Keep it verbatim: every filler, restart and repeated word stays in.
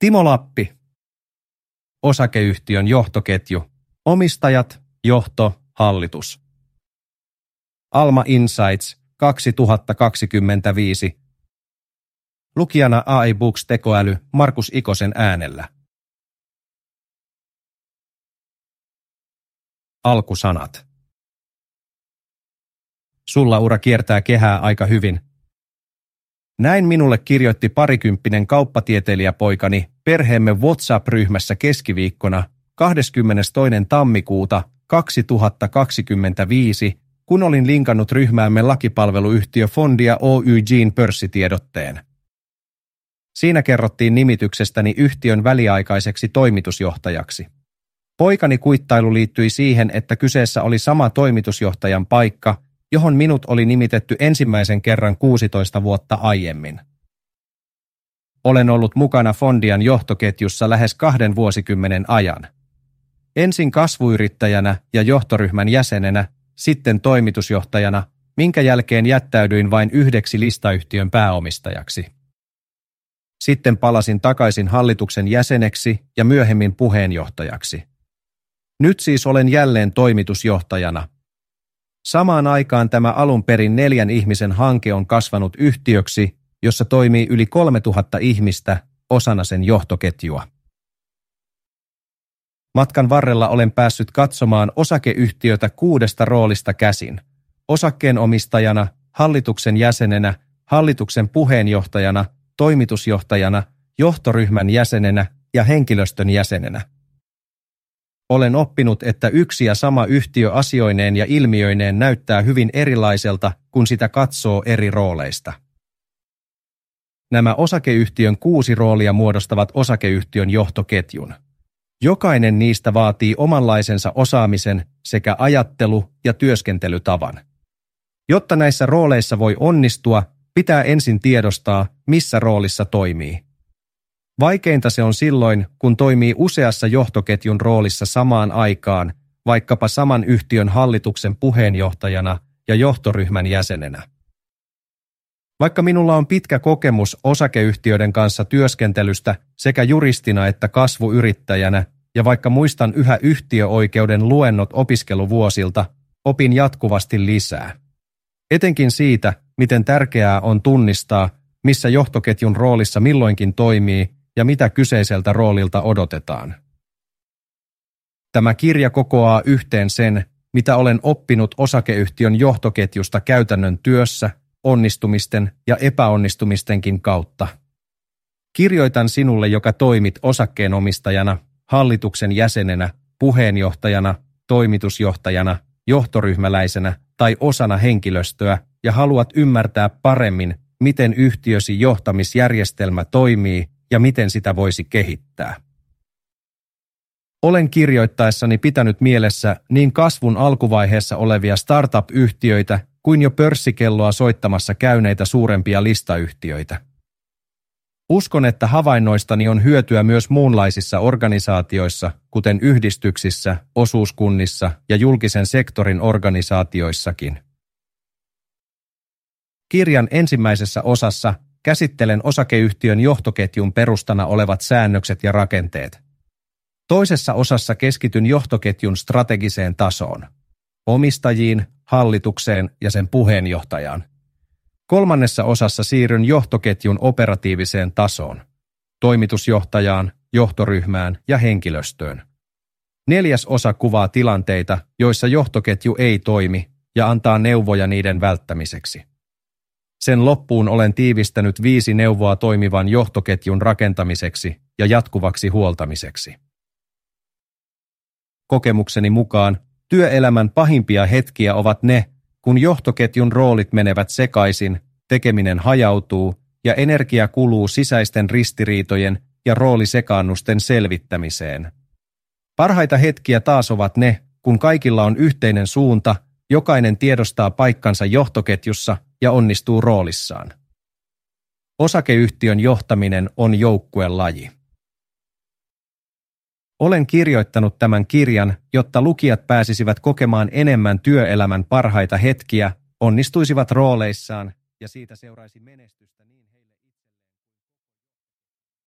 Timo Lappi. Osakeyhtiön johtoketju. Omistajat, johto, hallitus. Alma Insights kaksituhattakaksikymmentäviisi. Lukijana A I Books tekoäly Markus Ikosen äänellä. Alkusanat. Sulla ura kiertää kehää aika hyvin. Näin minulle kirjoitti parikymppinen kauppatieteilijäpoikani perheemme WhatsApp-ryhmässä keskiviikkona kahdeskymmenestoinen tammikuuta kaksituhattakaksikymmentäviisi, kun olin linkannut ryhmäämme lakipalveluyhtiö Fondia Oyj:n pörssitiedotteen. Siinä kerrottiin nimityksestäni yhtiön väliaikaiseksi toimitusjohtajaksi. Poikani kuittailu liittyi siihen, että kyseessä oli sama toimitusjohtajan paikka, johon minut oli nimitetty ensimmäisen kerran kuusitoista vuotta aiemmin. Olen ollut mukana Fondian johtoketjussa lähes kahden vuosikymmenen ajan. Ensin kasvuyrittäjänä ja johtoryhmän jäsenenä, sitten toimitusjohtajana, minkä jälkeen jättäydyin vain yhdeksi listayhtiön pääomistajaksi. Sitten palasin takaisin hallituksen jäseneksi ja myöhemmin puheenjohtajaksi. Nyt siis olen jälleen toimitusjohtajana. Samaan aikaan tämä alun perin neljän ihmisen hanke on kasvanut yhtiöksi, jossa toimii yli kolmetuhatta ihmistä osana sen johtoketjua. Matkan varrella olen päässyt katsomaan osakeyhtiötä kuudesta roolista käsin. Osakkeenomistajana, hallituksen jäsenenä, hallituksen puheenjohtajana, toimitusjohtajana, johtoryhmän jäsenenä ja henkilöstön jäsenenä. Olen oppinut, että yksi ja sama yhtiö asioineen ja ilmiöineen näyttää hyvin erilaiselta, kun sitä katsoo eri rooleista. Nämä osakeyhtiön kuusi roolia muodostavat osakeyhtiön johtoketjun. Jokainen niistä vaatii omanlaisensa osaamisen sekä ajattelu- ja työskentelytavan. Jotta näissä rooleissa voi onnistua, pitää ensin tiedostaa, missä roolissa toimii. Vaikeinta se on silloin, kun toimii useassa johtoketjun roolissa samaan aikaan, vaikkapa saman yhtiön hallituksen puheenjohtajana ja johtoryhmän jäsenenä. Vaikka minulla on pitkä kokemus osakeyhtiöiden kanssa työskentelystä sekä juristina että kasvuyrittäjänä, ja vaikka muistan yhä yhtiöoikeuden luennot opiskeluvuosilta, opin jatkuvasti lisää. Etenkin siitä, miten tärkeää on tunnistaa, missä johtoketjun roolissa milloinkin toimii ja mitä kyseiseltä roolilta odotetaan. Tämä kirja kokoaa yhteen sen, mitä olen oppinut osakeyhtiön johtoketjusta käytännön työssä, onnistumisten ja epäonnistumistenkin kautta. Kirjoitan sinulle, joka toimit osakkeenomistajana, hallituksen jäsenenä, puheenjohtajana, toimitusjohtajana, johtoryhmäläisenä tai osana henkilöstöä ja haluat ymmärtää paremmin, miten yhtiösi johtamisjärjestelmä toimii ja miten sitä voisi kehittää. Olen kirjoittaessani pitänyt mielessä niin kasvun alkuvaiheessa olevia startup-yhtiöitä kuin jo pörssikelloa soittamassa käyneitä suurempia listayhtiöitä. Uskon, että havainnoistani on hyötyä myös muunlaisissa organisaatioissa, kuten yhdistyksissä, osuuskunnissa ja julkisen sektorin organisaatioissakin. Kirjan ensimmäisessä osassa käsittelen osakeyhtiön johtoketjun perustana olevat säännökset ja rakenteet. Toisessa osassa keskityn johtoketjun strategiseen tasoon, omistajiin, hallitukseen ja sen puheenjohtajaan. Kolmannessa osassa siirryn johtoketjun operatiiviseen tasoon, toimitusjohtajaan, johtoryhmään ja henkilöstöön. Neljäs osa kuvaa tilanteita, joissa johtoketju ei toimi ja antaa neuvoja niiden välttämiseksi. Sen loppuun olen tiivistänyt viisi neuvoa toimivan johtoketjun rakentamiseksi ja jatkuvaksi huoltamiseksi. Kokemukseni mukaan työelämän pahimpia hetkiä ovat ne, kun johtoketjun roolit menevät sekaisin, tekeminen hajautuu ja energia kuluu sisäisten ristiriitojen ja roolisekaannusten selvittämiseen. Parhaita hetkiä taas ovat ne, kun kaikilla on yhteinen suunta, jokainen tiedostaa paikkansa johtoketjussa ja onnistuu roolissaan. Osakeyhtiön johtaminen on joukkuelaji. Olen kirjoittanut tämän kirjan, jotta lukijat pääsisivät kokemaan enemmän työelämän parhaita hetkiä, onnistuisivat rooleissaan ja siitä seuraisi menestystä.